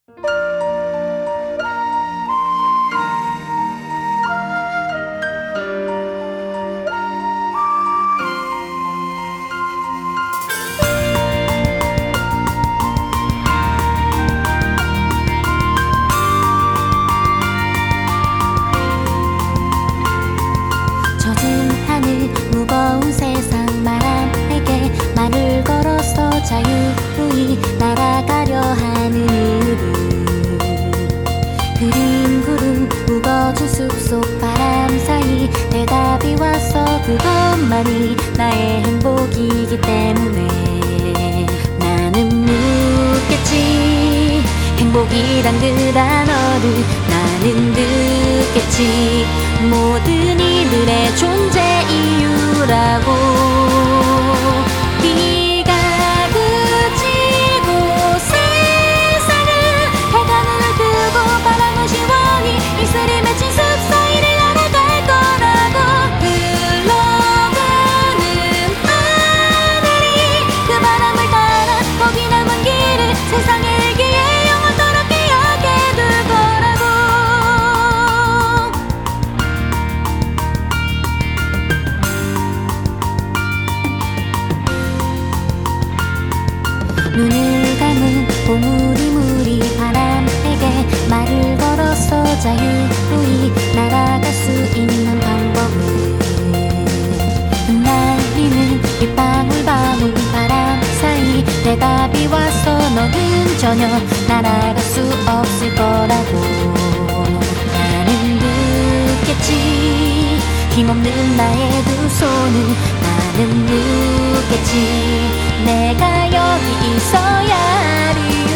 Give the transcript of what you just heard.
젖은 하늘 무거운 세상 바람에게 말을 걸어서 자유로이 날아가려 하는 흐린 구름 우거진 숲속 바람 사이 대답이 왔어. 그것만이 나의 행복이기 때문에 나는 묻겠지. 행복이란 그 단어를 나는 듣겠지. 모든 이들의 존재 이유라고. 비가 그치고 세상은 해가 눈을 뜨고 바람은 시원히 이슬이 맺힌 숲 사이를 날아갈 거라고. 흘러가는 하늘이 그 바람을 따라 거기 남은 길을 세상의 일기에 영원토록 기억해둘 거라고. 눈을 감은 보물이물이 바람에게 말을 걸어서 자유로이 날아갈 수 있는 방법은 흩날리는 빗방울방울 바람 사이 대답이 왔어. 너는 전혀 날아갈 수 없을 거라고. 나는 듣겠지. 힘없는 나의 두 손을 나는 묻겠지. 내가 여기 있어야 할 이유